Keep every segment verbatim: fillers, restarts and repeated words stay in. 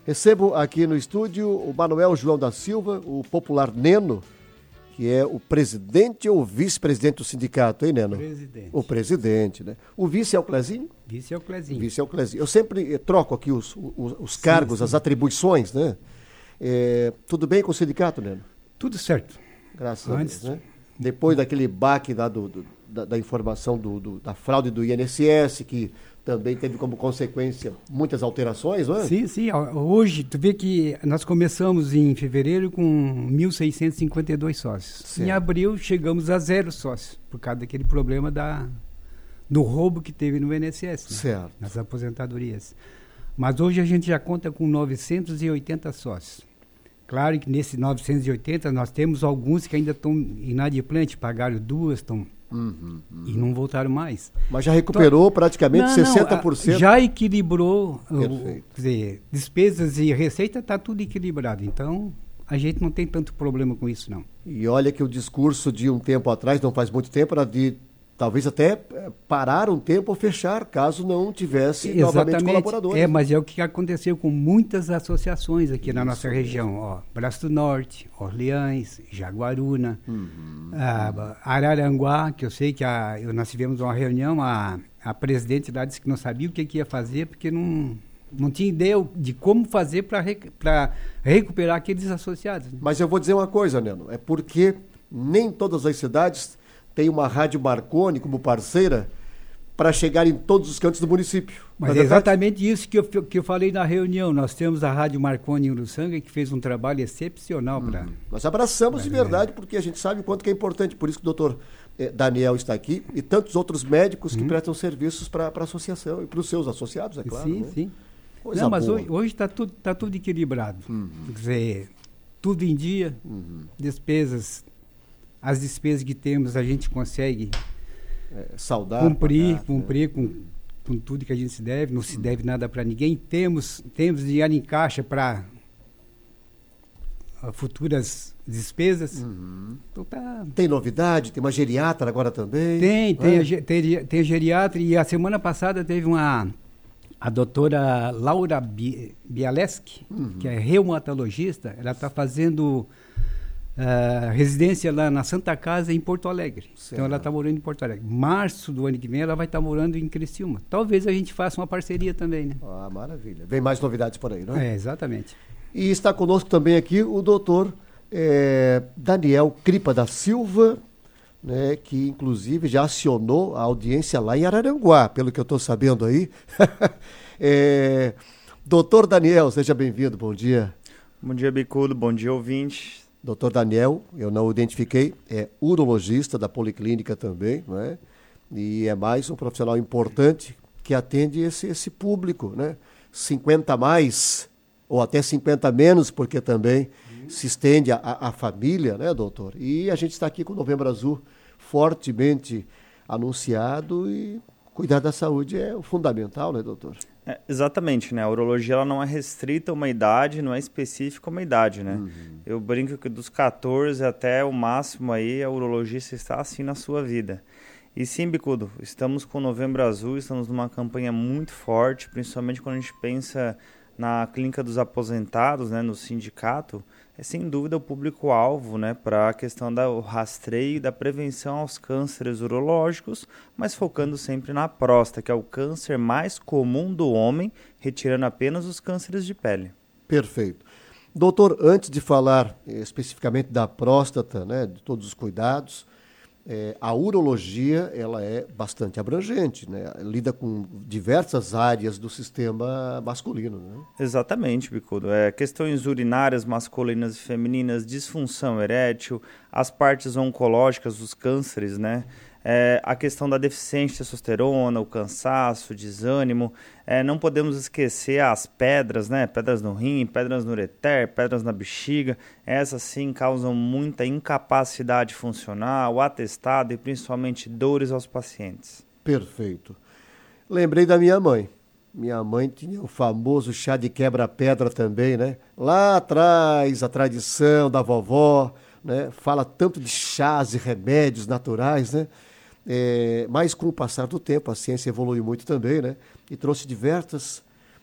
Recebo aqui no estúdio o Manuel João da Silva, o popular Neno, que é o presidente ou vice-presidente do sindicato, hein, Neno? Presidente. O presidente, né? O vice é o Clezinho? Vice é o Clezinho. Vice é o Clezinho. Eu sempre eh, troco aqui os, os, os cargos, sim, sim. as atribuições, né? É, tudo bem com o sindicato, Neno? Tudo certo. Graças Antes... a Deus, né? Depois daquele baque da, do, do, da, da informação do, do, da fraude do I N S S, que também teve como consequência muitas alterações, não é? Sim, sim. Hoje, tu vê que nós começamos em fevereiro com mil seiscentos e cinquenta e dois sócios. Certo. Em abril, chegamos a zero sócios, por causa daquele problema da, do roubo que teve no I N S S, né? Certo. Nas aposentadorias. Mas hoje a gente já conta com novecentos e oitenta sócios. Claro que nesses novecentos e oitenta nós temos alguns que ainda estão inadimplentes, pagaram duas, estão... Uhum, uhum. E não voltaram mais. Mas já recuperou então, praticamente não, sessenta por cento? Não, já equilibrou, o, quer dizer, despesas e receita está tudo equilibrado. Então, a gente não tem tanto problema com isso, não. E olha que o discurso de um tempo atrás, não faz muito tempo, era de talvez até parar um tempo ou fechar, caso não tivesse Exatamente. novamente colaboradores. É, mas é o que aconteceu com muitas associações aqui isso na nossa mesmo. região. Ó, Braço do Norte, Orleans, Jaguaruna, uhum, a, Araranguá, que eu sei que a, eu, nós tivemos uma reunião, a, a presidente lá disse que não sabia o que, que ia fazer, porque não, não tinha ideia de como fazer para rec, recuperar aqueles associados. Né? Mas eu vou dizer uma coisa, Neno, é porque nem todas as cidades tem uma Rádio Marconi como parceira para chegar em todos os cantos do município. Mas é exatamente isso que eu, que eu falei na reunião. Nós temos a Rádio Marconi em Uruçanga, que fez um trabalho excepcional para... Hum. Nós abraçamos de verdade, porque a gente sabe o quanto que é importante. Por isso que o doutor eh, Daniel está aqui e tantos outros médicos que hum. prestam serviços para a associação e para os seus associados, é claro. Sim, né? sim. Coisa Não, mas boa. hoje está tudo, tá tudo equilibrado. Uhum. Quer dizer, tudo em dia, uhum. despesas... As despesas que temos, a gente consegue é, saudar, cumprir, pagar, cumprir né? com, com tudo que a gente se deve, não se deve nada para ninguém. Temos, temos dinheiro em caixa para uh, futuras despesas. Uhum. Então tá... Tem novidade? Tem uma geriatra agora também? Tem, tem, é? a, tem, tem a geriatra, e a semana passada teve uma... A doutora Laura Bialeski, uhum. que é reumatologista, ela está fazendo... Uh, residência lá na Santa Casa em Porto Alegre. Certo. Então ela está morando em Porto Alegre. Março do ano que vem ela vai estar tá morando em Criciúma. Talvez a gente faça uma parceria também, né? Ah, maravilha. Vem mais novidades por aí, não é? É, exatamente. E está conosco também aqui o doutor eh, Daniel Cripa da Silva, né, que inclusive já acionou a audiência lá em Araranguá, pelo que eu estou sabendo aí. é, doutor Daniel, seja bem-vindo, bom dia. Bom dia, Bicudo, bom dia, ouvintes. doutor Daniel, eu não o identifiquei, é urologista da Policlínica também, não é? E é mais um profissional importante que atende esse, esse público, né? cinquenta a mais, ou até cinquenta a menos, porque também uhum. se estende à família, né, doutor? E a gente está aqui com o Novembro Azul fortemente anunciado e cuidar da saúde é o fundamental, né, doutor? É, exatamente, né? A urologia ela não é restrita a uma idade, não é específica a uma idade, né? Uhum. Eu brinco que dos catorze até o máximo aí, a urologista está assim na sua vida. E sim, Bicudo, estamos com o Novembro Azul, estamos numa campanha muito forte, principalmente quando a gente pensa na clínica dos aposentados, né, no sindicato, é sem dúvida o público-alvo, né, para a questão do rastreio e da prevenção aos cânceres urológicos, mas focando sempre na próstata, que é o câncer mais comum do homem, retirando apenas os cânceres de pele. Perfeito. Doutor, antes de falar eh, especificamente da próstata, né, de todos os cuidados, eh, a urologia ela é bastante abrangente, né? Lida com diversas áreas do sistema masculino. Né? Exatamente, Bicudo. É, questões urinárias masculinas e femininas, disfunção erétil, as partes oncológicas dos cânceres, né? É, a questão da deficiência de testosterona, o cansaço, o desânimo. É, não podemos esquecer as pedras, né? Pedras no rim, pedras no ureter, pedras na bexiga. Essas sim causam muita incapacidade funcional, o atestado e principalmente dores aos pacientes. Perfeito. Lembrei da minha mãe. Minha mãe tinha o famoso chá de quebra-pedra também, né? Lá atrás, a tradição da vovó, né? Fala tanto de chás e remédios naturais, né? É, mas com o passar do tempo, a ciência evoluiu muito também, né? E trouxe diversas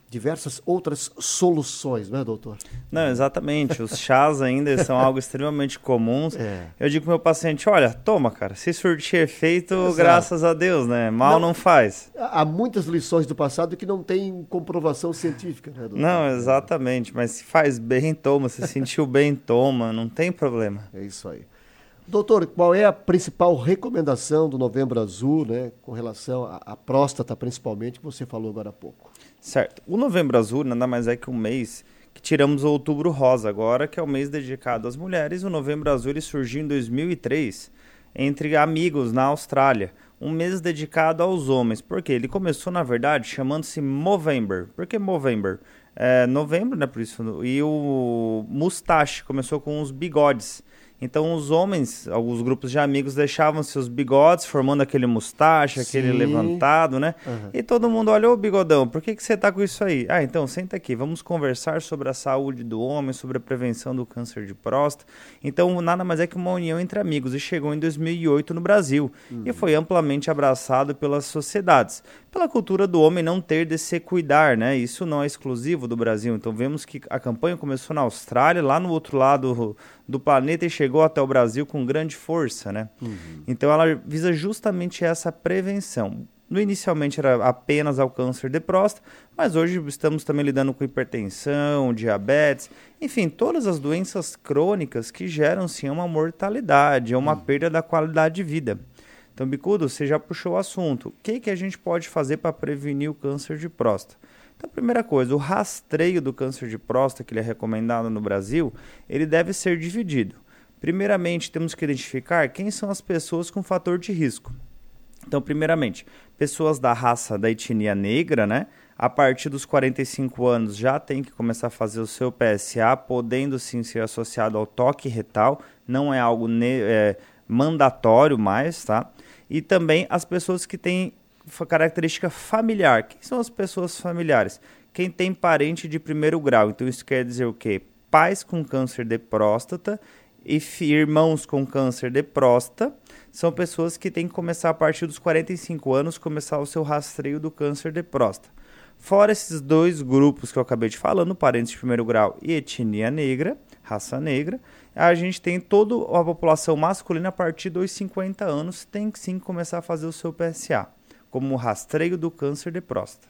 diversas outras soluções, não é, doutor? Não, exatamente. Os chás ainda são algo extremamente comuns. É. Eu digo pro meu paciente, olha, toma, cara, se surtir efeito, exato, graças a Deus, né? Mal não, não faz. Há muitas lições do passado que não têm comprovação científica, né, doutor? Não, exatamente. Mas se faz bem, toma. Se sentiu bem, toma. Não tem problema. É isso aí. Doutor, qual é a principal recomendação do Novembro Azul, né, com relação à, à próstata, principalmente, que você falou agora há pouco? Certo. O Novembro Azul nada mais é que um mês que tiramos o Outubro Rosa agora, que é o mês dedicado às mulheres. O Novembro Azul ele surgiu em dois mil e três, entre amigos na Austrália. Um mês dedicado aos homens. Por quê? Ele começou, na verdade, chamando-se Movember. Por que Movember? É, novembro, né, por isso. E o mustache começou com os bigodes. Então os homens, alguns grupos de amigos deixavam seus bigodes, formando aquele mustache, aquele Sim. levantado, né? Uhum. E todo mundo olha, ô bigodão, por que, que você tá com isso aí? Ah, então senta aqui, vamos conversar sobre a saúde do homem, sobre a prevenção do câncer de próstata. Então nada mais é que uma união entre amigos e chegou em dois mil e oito no Brasil uhum. e foi amplamente abraçado pelas sociedades. Pela cultura do homem não ter de se cuidar, né? Isso não é exclusivo do Brasil. Então vemos que a campanha começou na Austrália, lá no outro lado do planeta e chegou até o Brasil com grande força, né? Uhum. Então ela visa justamente essa prevenção. No, inicialmente era apenas ao câncer de próstata, mas hoje estamos também lidando com hipertensão, diabetes, enfim, todas as doenças crônicas que geram sim uma mortalidade, uma uhum. perda da qualidade de vida. Então, Bicudo, você já puxou o assunto. O que, que a gente pode fazer para prevenir o câncer de próstata? Então, a primeira coisa, o rastreio do câncer de próstata, que ele é recomendado no Brasil, ele deve ser dividido. Primeiramente, temos que identificar quem são as pessoas com fator de risco. Então, primeiramente, pessoas da raça da etnia negra, né? A partir dos quarenta e cinco anos já tem que começar a fazer o seu P S A, podendo sim ser associado ao toque retal, não é algo ne- é, mandatório mais, tá? E também as pessoas que têm característica familiar. Quem são as pessoas familiares? Quem tem parente de primeiro grau. Então isso quer dizer o quê? Pais com câncer de próstata e irmãos com câncer de próstata são pessoas que têm que começar a partir dos quarenta e cinco anos, começar o seu rastreio do câncer de próstata. Fora esses dois grupos que eu acabei de falar, parentes de primeiro grau e etnia negra, raça negra, a gente tem toda a população masculina a partir dos cinquenta anos, tem que sim começar a fazer o seu P S A, como rastreio do câncer de próstata.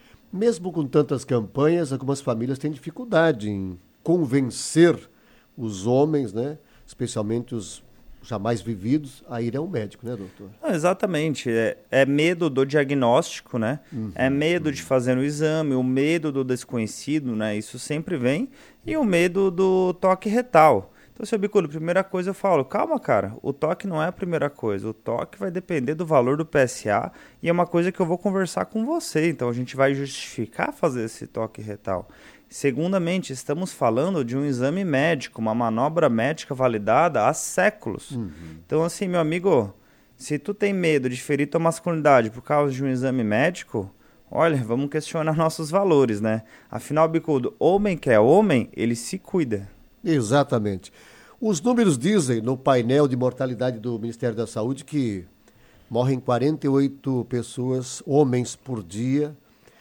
Mesmo com tantas campanhas, algumas famílias têm dificuldade em convencer os homens, né, especialmente os jamais vividos, a ir ao médico, né, doutor? Não, exatamente. É, é medo do diagnóstico, né? Uhum, é medo uhum. de fazer o exame, o medo do desconhecido, né? Isso sempre vem. E o medo do toque retal. Então, seu Bicudo, primeira coisa eu falo, calma, cara, o toque não é a primeira coisa. O toque vai depender do valor do P S A e é uma coisa que eu vou conversar com você. Então, a gente vai justificar fazer esse toque retal. Segundamente, estamos falando de um exame médico, uma manobra médica validada há séculos. Uhum. Então, assim, meu amigo, se tu tem medo de ferir tua masculinidade por causa de um exame médico, olha, vamos questionar nossos valores, né? Afinal, Bicudo, homem que é homem, ele se cuida. Exatamente. Os números dizem no painel de mortalidade do Ministério da Saúde que morrem quarenta e oito pessoas, homens, por dia,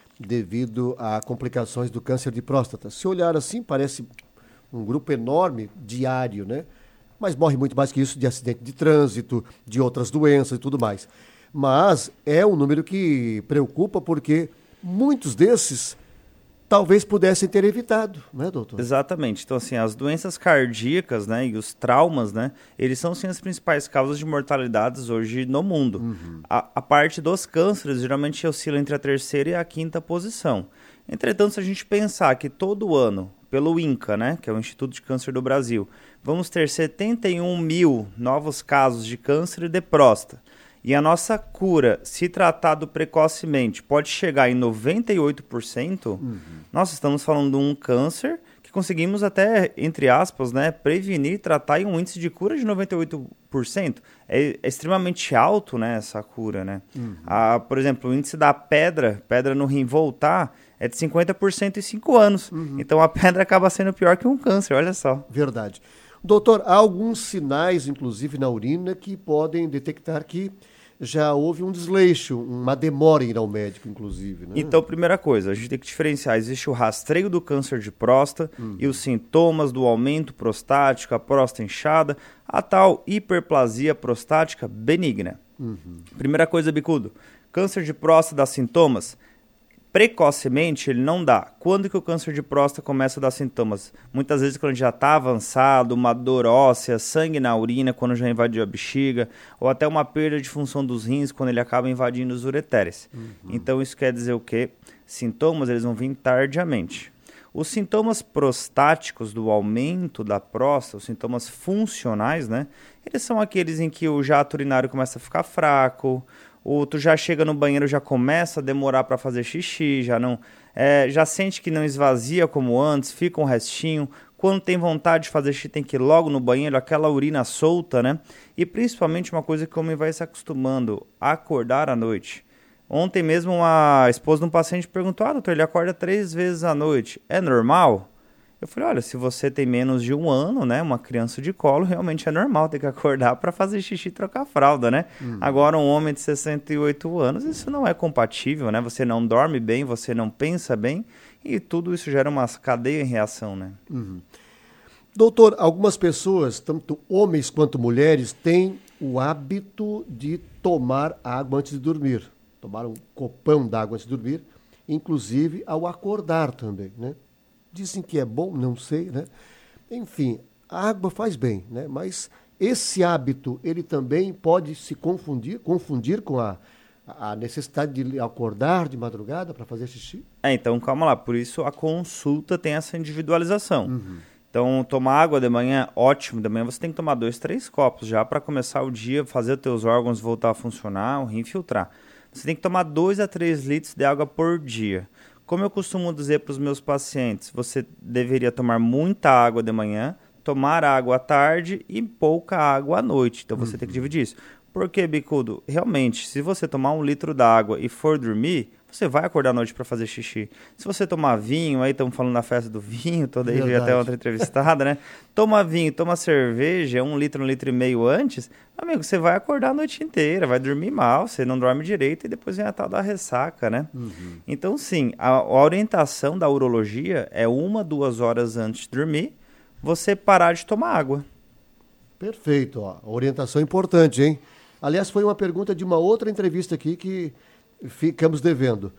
devido a complicações do câncer de próstata. Se olhar assim, parece um grupo enorme, diário, né? Mas morre muito mais que isso de acidente de trânsito, de outras doenças e tudo mais. Mas é um número que preocupa porque muitos desses talvez pudessem ter evitado, né, doutor? Exatamente. Então, assim, as doenças cardíacas, né, e os traumas, né, eles são, sim, as principais causas de mortalidades hoje no mundo. Uhum. A, a parte dos cânceres geralmente oscila entre a terceira e a quinta posição. Entretanto, se a gente pensar que todo ano, pelo INCA, né, que é o Instituto de Câncer do Brasil, vamos ter setenta e um mil novos casos de câncer de próstata, e a nossa cura, se tratado precocemente, pode chegar em noventa e oito por cento, uhum. nós estamos falando de um câncer que conseguimos até, entre aspas, né, prevenir, tratar em um índice de cura de noventa e oito por cento. É, é extremamente alto, né, essa cura, né? Uhum. Ah, por exemplo, o índice da pedra, pedra no rim voltar, é de cinquenta por cento em cinco anos. Uhum. Então a pedra acaba sendo pior que um câncer, olha só. Verdade. Doutor, há alguns sinais, inclusive na urina, que podem detectar que já houve um desleixo, uma demora em ir ao médico, inclusive. Né? Então, primeira coisa, a gente tem que diferenciar. Existe o rastreio do câncer de próstata uhum. e os sintomas do aumento prostático, a próstata inchada, a tal hiperplasia prostática benigna. Uhum. Primeira coisa, bicudo, câncer de próstata dá sintomas? Precocemente ele não dá. Quando que o câncer de próstata começa a dar sintomas? Muitas vezes quando já está avançado, uma dor óssea, sangue na urina quando já invadiu a bexiga, ou até uma perda de função dos rins quando ele acaba invadindo os ureteres. Uhum. Então isso quer dizer o quê? Sintomas eles vão vir tardiamente. Os sintomas prostáticos do aumento da próstata, os sintomas funcionais, né? Eles são aqueles em que o jato urinário começa a ficar fraco, ou tu já chega no banheiro, já começa a demorar para fazer xixi, já não, é, já sente que não esvazia como antes, fica um restinho. Quando tem vontade de fazer xixi, tem que ir logo no banheiro, aquela urina solta, né? E principalmente uma coisa que o homem vai se acostumando, a acordar à noite. Ontem mesmo uma esposa de um paciente perguntou, ah, doutor, ele acorda três vezes à noite, é normal? Eu falei, olha, se você tem menos de um ano, né, uma criança de colo, realmente é normal ter que acordar para fazer xixi e trocar fralda, né? Uhum. Agora, um homem de sessenta e oito anos, isso não é compatível, né? Você não dorme bem, você não pensa bem e tudo isso gera uma cadeia em reação, né? Uhum. Doutor, algumas pessoas, tanto homens quanto mulheres, têm o hábito de tomar água antes de dormir. Tomar um copão d'água antes de dormir, inclusive ao acordar também, né? Dizem que é bom, não sei, né? Enfim, a água faz bem, né? Mas esse hábito, ele também pode se confundir, confundir com a, a necessidade de acordar de madrugada para fazer xixi? É, então calma lá, por isso a consulta tem essa individualização. Uhum. Então, tomar água de manhã, ótimo, de manhã você tem que tomar dois, três copos já para começar o dia, fazer os teus órgãos voltar a funcionar, o rim filtrar. Você tem que tomar dois a três litros de água por dia. Como eu costumo dizer para os meus pacientes, você deveria tomar muita água de manhã, tomar água à tarde e pouca água à noite. Então você uhum. tem que dividir isso. Por quê, bicudo? Realmente, se você tomar um litro d'água e for dormir, você vai acordar à noite para fazer xixi. Se você tomar vinho, aí estamos falando da festa do vinho, toda aí veio até outra entrevistada, né? Toma vinho, toma cerveja, um litro, um litro e meio antes, amigo, você vai acordar a noite inteira, vai dormir mal, você não dorme direito e depois vem a tal da ressaca, né? Uhum. Então, sim, a, a orientação da urologia é uma, duas horas antes de dormir, você parar de tomar água. Perfeito, ó. Orientação importante, hein? Aliás, foi uma pergunta de uma outra entrevista aqui que ficamos devendo.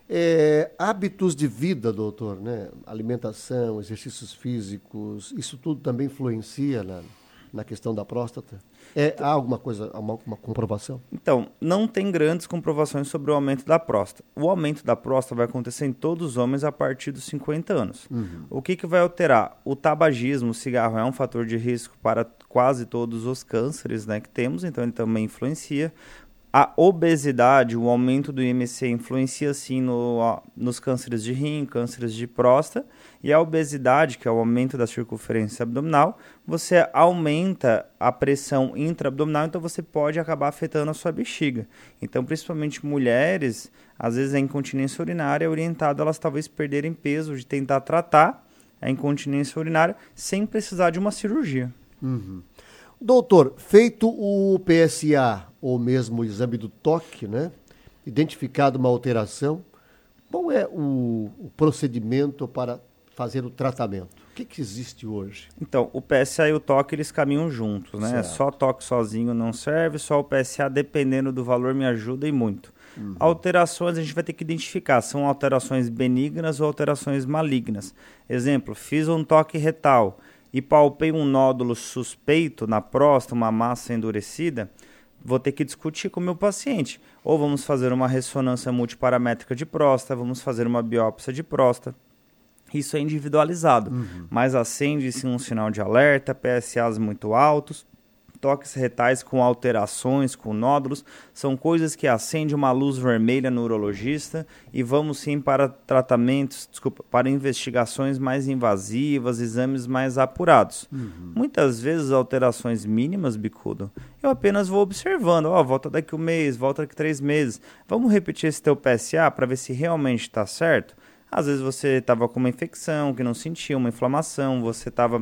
É, hábitos de vida, doutor, né? Alimentação, exercícios físicos, isso tudo também influencia na, na questão da próstata? É, há alguma coisa, uma, uma comprovação? Então, não tem grandes comprovações sobre o aumento da próstata. O aumento da próstata vai acontecer em todos os homens a partir dos cinquenta anos. Uhum. O que, que vai alterar? O tabagismo, o cigarro é um fator de risco para quase todos os cânceres, né, que temos, então ele também influencia. A obesidade, o aumento do I M C influencia sim no, ó, nos cânceres de rim, cânceres de próstata. E a obesidade, que é o aumento da circunferência abdominal, você aumenta a pressão intraabdominal, então você pode acabar afetando a sua bexiga. Então, principalmente mulheres, às vezes a incontinência urinária é orientada a elas talvez perderem peso, de tentar tratar a incontinência urinária sem precisar de uma cirurgia. Uhum. Doutor, feito o P S A, ou mesmo o exame do toque, né? Identificado uma alteração, qual é o, o procedimento para fazer o tratamento? O que, que existe hoje? Então, o P S A e o toque, eles caminham juntos, né? Certo. Só toque sozinho não serve, só o P S A, dependendo do valor, me ajuda e muito. Uhum. Alterações a gente vai ter que identificar, são alterações benignas ou alterações malignas. Exemplo, fiz um toque retal e palpei um nódulo suspeito na próstata, uma massa endurecida, vou ter que discutir com o meu paciente. Ou vamos fazer uma ressonância multiparamétrica de próstata, vamos fazer uma biópsia de próstata. Isso é individualizado, uhum. mas acende-se um sinal de alerta, P S As muito altos, toques retais com alterações, com nódulos, são coisas que acendem uma luz vermelha no urologista e vamos sim para tratamentos, desculpa, para investigações mais invasivas, exames mais apurados. Uhum. Muitas vezes alterações mínimas, bicudo, eu apenas vou observando, ó, volta daqui um mês, volta daqui três meses, vamos repetir esse teu P S A para ver se realmente está certo? Às vezes você estava com uma infecção que não sentia, uma inflamação, você estava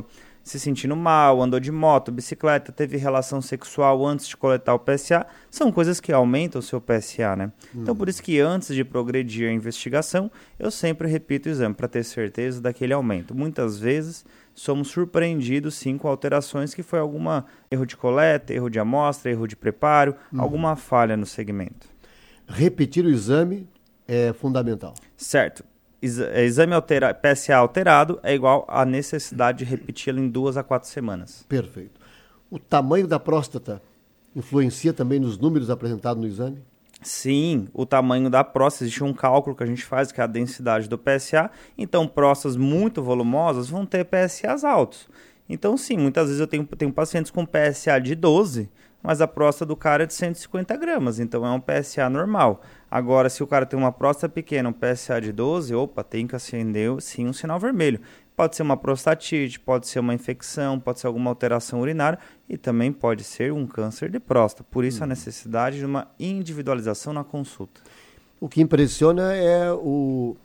se sentindo mal, andou de moto, bicicleta, teve relação sexual antes de coletar o P S A, são coisas que aumentam o seu P S A, né? Hum. Então, por isso que antes de progredir a investigação, eu sempre repito o exame para ter certeza daquele aumento. Muitas vezes, somos surpreendidos, sim, com alterações que foi alguma erro de coleta, erro de amostra, erro de preparo, hum. alguma falha no segmento. Repetir o exame é fundamental. Certo. Exame altera, P S A alterado é igual à necessidade de repeti-lo em duas a quatro semanas. Perfeito. O tamanho da próstata influencia também nos números apresentados no exame? Sim, o tamanho da próstata, existe um cálculo que a gente faz, que é a densidade do P S A. Então, próstatas muito volumosas vão ter P S As altos. Então, sim, muitas vezes eu tenho, tenho pacientes com P S A de doze, mas a próstata do cara é de cento e cinquenta gramas, então é um P S A normal. Agora, se o cara tem uma próstata pequena, um P S A de doze, opa, tem que acender sim um sinal vermelho. Pode ser uma prostatite, pode ser uma infecção, pode ser alguma alteração urinária e também pode ser um câncer de próstata. Por isso hum. a necessidade de uma individualização na consulta. O que impressiona é o,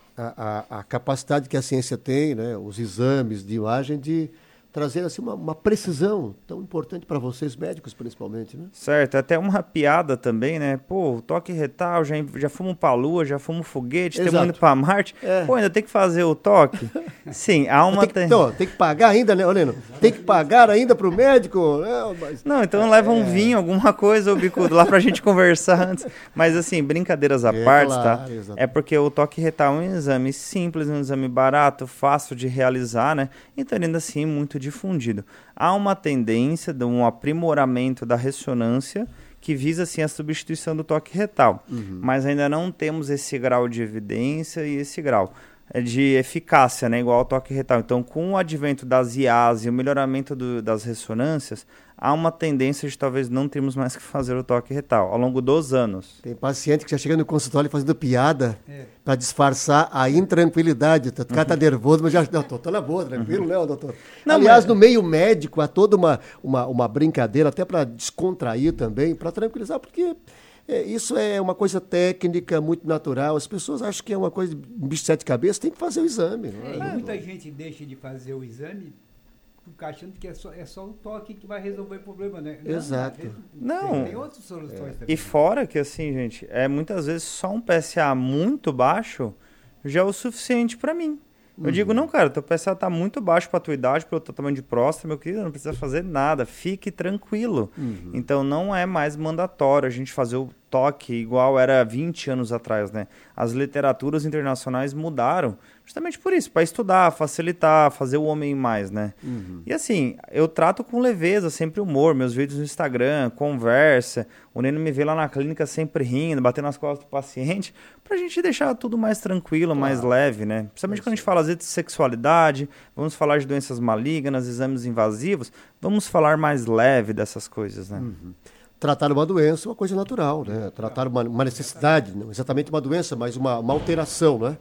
a, a, a capacidade que a ciência tem, né, os exames de imagem, de trazer assim, uma, uma precisão tão importante para vocês médicos, principalmente, né? Certo, até uma piada também, né? Pô, toque retal, já, já fomos para a Lua, já fomos foguete, estamos indo para Marte. É. Pô, ainda tem que fazer o toque? Sim, há uma... Tem que, então, tem que pagar ainda, né, Oleno? Tem que pagar ainda para o médico? Né? Mas... Não, então leva um é. vinho, alguma coisa, o bicudo, lá para a gente conversar antes. Mas assim, brincadeiras à é, parte, claro, tá? Exatamente. É porque o toque retal é um exame simples, um exame barato, fácil de realizar, né? Então, ainda assim, muito difundido. Há uma tendência de um aprimoramento da ressonância que visa, assim, a substituição do toque retal. Uhum. Mas ainda não temos esse grau de evidência e esse grau de eficácia, né, igual ao toque retal. Então, com o advento das I As e o melhoramento do, das ressonâncias, há uma tendência de talvez não termos mais que fazer o toque retal ao longo dos anos. Tem paciente que já chega no consultório fazendo piada é. para disfarçar a intranquilidade. O cara está uhum. nervoso, mas já... Não, tô, tô na boa, tranquilo, uhum. né, doutor? Não, Aliás, mas... no meio médico, há toda uma, uma, uma brincadeira, até para descontrair também, para tranquilizar, porque... É, isso é uma coisa técnica, muito natural. As pessoas acham que é uma coisa de bicho de sete cabeças, tem que fazer o exame. É, é, muita gente deixa de fazer o exame porque achando que é só, é só o toque que vai resolver o problema, né? Exato. Não, tem, tem outras soluções é. também. E fora que, assim, gente, é muitas vezes só um P S A muito baixo já é o suficiente para mim. Eu uhum. digo, não, cara, teu P S A tá muito baixo pra tua idade, pelo teu tamanho de próstata, meu querido, não precisa fazer nada, fique tranquilo. Uhum. Então, não é mais mandatório a gente fazer o toque igual era vinte anos atrás, né? As literaturas internacionais mudaram justamente por isso, para estudar, facilitar, fazer o homem mais, né? Uhum. E assim, eu trato com leveza, sempre humor, meus vídeos no Instagram, conversa, o Neno me vê lá na clínica sempre rindo, batendo nas costas do paciente, pra gente deixar tudo mais tranquilo, claro. mais leve, né? Principalmente é quando a gente fala às vezes de sexualidade, vamos falar de doenças malignas, exames invasivos, vamos falar mais leve dessas coisas, né? Uhum. Tratar uma doença é uma coisa natural, né? Tratar uma, uma necessidade, não exatamente uma doença, mas uma, uma alteração, né?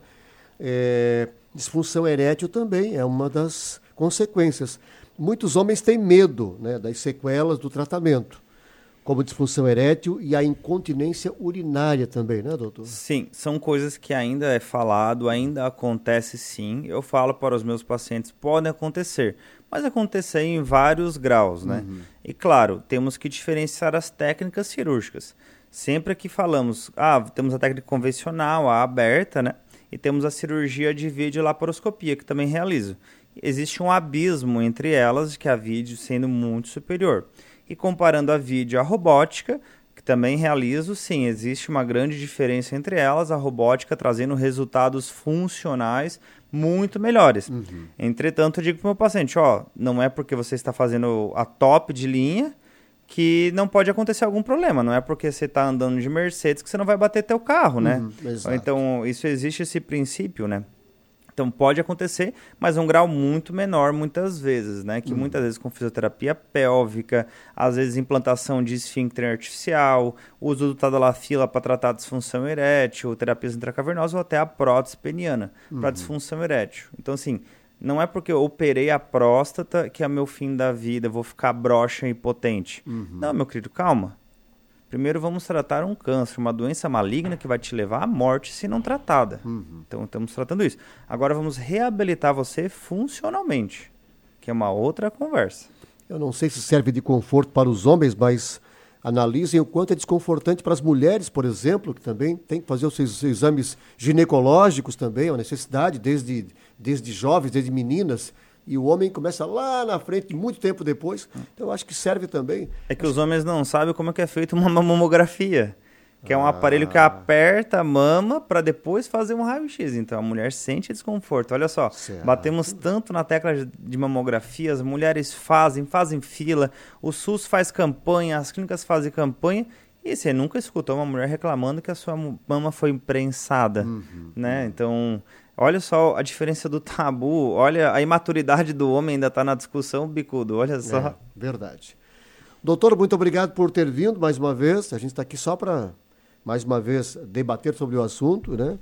É, disfunção erétil também é uma das consequências. Muitos homens têm medo, né, das sequelas do tratamento, como disfunção erétil e a incontinência urinária também, né, doutor? Sim, são coisas que ainda é falado, ainda acontece sim. Eu falo para os meus pacientes, podem acontecer, mas acontecer em vários graus, né? Uhum. E claro, temos que diferenciar as técnicas cirúrgicas. Sempre que falamos, ah, temos a técnica convencional, a aberta, né? E temos a cirurgia de videolaparoscopia, que também realizo. Existe um abismo entre elas, que a vídeo sendo muito superior. E comparando a vídeo e a robótica, que também realizo, sim, existe uma grande diferença entre elas, a robótica trazendo resultados funcionais muito melhores. Uhum. Entretanto, eu digo para o meu paciente, ó, não é porque você está fazendo a top de linha que não pode acontecer algum problema, não é porque você está andando de Mercedes que você não vai bater teu carro, né? Uhum, então, isso existe esse princípio, né? Então, pode acontecer, mas um grau muito menor muitas vezes, né? Que uhum. muitas vezes com fisioterapia pélvica, às vezes implantação de esfíncter artificial, uso do tadalafila para tratar a disfunção erétil, terapias intracavernosas ou até a prótese peniana uhum. para disfunção erétil. Então, assim, não é porque eu operei a próstata que é meu fim da vida, vou ficar broxa e impotente. Uhum. Não, meu querido, calma. Primeiro vamos tratar um câncer, uma doença maligna que vai te levar à morte se não tratada. Uhum. Então estamos tratando isso. Agora vamos reabilitar você funcionalmente. que é uma outra conversa. Eu não sei se serve de conforto para os homens, mas analisem o quanto é desconfortante para as mulheres, por exemplo, que também tem que fazer os seus, seus exames ginecológicos também, é uma necessidade, desde, desde jovens, desde meninas, e o homem começa lá na frente, muito tempo depois. Então, eu acho que serve também. É que os homens não sabem como é que é feita uma mamografia, que é um aparelho que aperta a mama para depois fazer um raio-x. Então, a mulher sente desconforto. Olha só, certo. Batemos tanto na tecla de mamografia, as mulheres fazem, fazem fila, o SUS faz campanha, as clínicas fazem campanha, e você nunca escutou uma mulher reclamando que a sua mama foi prensada, uhum, né? Então, olha só a diferença do tabu, olha a imaturidade do homem ainda está na discussão, Bicudo, olha só. É, verdade. Doutor, muito obrigado por ter vindo mais uma vez. A gente está aqui só para, mais uma vez, debater sobre o assunto, né?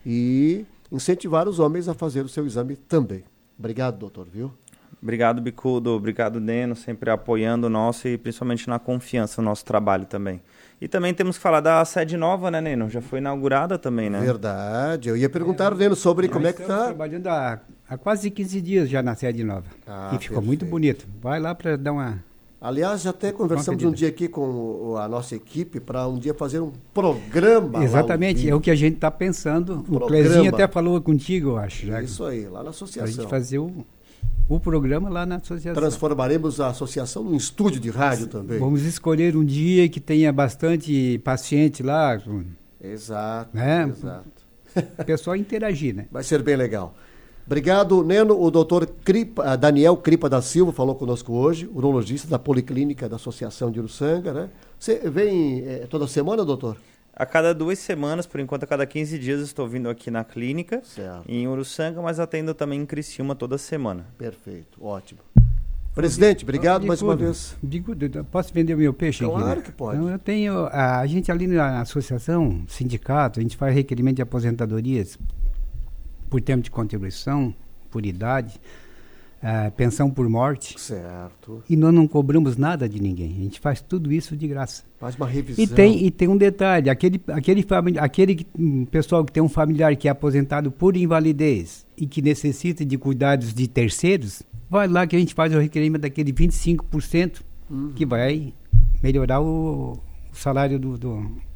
E incentivar os homens a fazer o seu exame também. Obrigado, doutor, viu? Obrigado, Bicudo. Obrigado, Neno, sempre apoiando o nosso e principalmente na confiança no nosso trabalho também. E também temos que falar da sede nova, né, Neno? Já foi inaugurada também, né? Verdade. Eu ia perguntar, é, Neno, sobre como é que está. Estamos trabalhando há, há quase quinze dias já na sede nova. Ah, e ficou perfeito. Muito bonito. Vai lá para dar uma... Aliás, já até conversamos um dia aqui com a nossa equipe para um dia fazer um programa. Exatamente, é o que a gente está pensando. Um o Clezinho até falou contigo, eu acho. Já. Isso aí, lá na associação. Para a gente fazer o... o programa lá na associação. Transformaremos a associação num estúdio de rádio também. Vamos escolher um dia que tenha bastante paciente lá. Exato, né? exato. O pessoal interagir, né? Vai ser bem legal. Obrigado, Neno. O doutor Cripa, Daniel Cripa da Silva falou conosco hoje, urologista da Policlínica da Associação de Uruçanga, né? Você vem é, toda semana, doutor? A cada duas semanas, por enquanto a cada quinze dias estou vindo aqui na clínica, certo. Em Uruçanga, mas atendo também em Criciúma toda semana. Perfeito, ótimo. Presidente, obrigado mais uma vez. Bicudo, posso vender o meu peixe claro aqui? Claro né? que pode. Então, eu tenho, a, a gente ali na associação, sindicato, a gente faz requerimento de aposentadorias por tempo de contribuição, por idade, uh, pensão por morte. Certo. E nós não cobramos nada de ninguém. A gente faz tudo isso de graça. Faz uma revisão. E tem, e tem um detalhe, aquele, aquele, famili- aquele um, pessoal que tem um familiar que é aposentado por invalidez e que necessita de cuidados de terceiros, vai lá que a gente faz o requerimento daquele vinte e cinco por cento uhum. que vai melhorar o, o salário do, do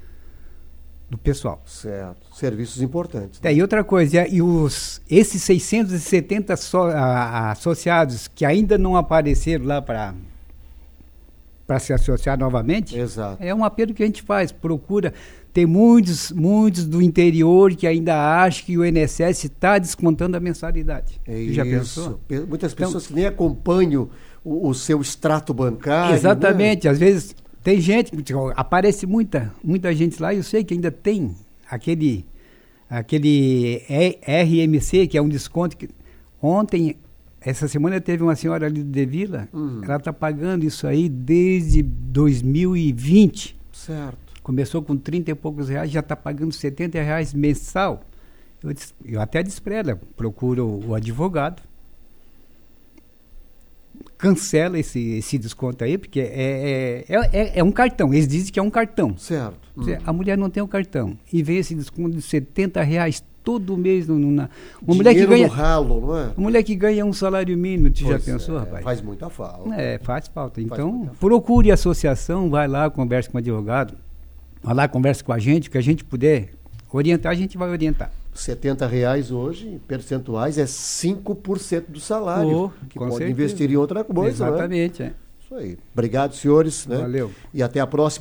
do pessoal. Certo. Serviços importantes. Né? É, e outra coisa, e os, esses seiscentos e setenta so, a, a, associados que ainda não apareceram lá para para se associar novamente, exato. É um apelo que a gente faz, procura. Tem muitos, muitos do interior que ainda acham que o I N S S está descontando a mensalidade. É Você isso. Já pensou? Muitas pessoas então, que nem acompanham o, o seu extrato bancário. Exatamente, né? Às vezes tem gente, aparece muita, muita gente lá, eu sei que ainda tem aquele, aquele R M C, que é um desconto que ontem, essa semana teve uma senhora ali de Vila, uhum. ela está pagando isso aí desde dois mil e vinte. Certo. Começou com trinta e poucos reais, já está pagando setenta reais mensal. Eu, disse, eu até disse para ela, procura o, o advogado, cancela esse, esse desconto aí, porque é, é, é, é um cartão. Eles dizem que é um cartão. Certo. Uhum. A mulher não tem o cartão. E vem esse desconto de setenta reais todo mês. No, na, uma mulher que ganha, no ralo, não é? Uma mulher que ganha um salário mínimo, você pois já pensou, é, rapaz? Faz muita falta. É, faz falta. Faz então, muita falta. Procure a associação, vai lá, converse com o advogado, vai lá, converse com a gente, o que a gente puder orientar, a gente vai orientar. setenta reais hoje, em percentuais, é cinco por cento do salário, oh, que pode certeza. investir em outra coisa. Exatamente, né? é. Isso aí. Obrigado, senhores. Né? Valeu. E até a próxima.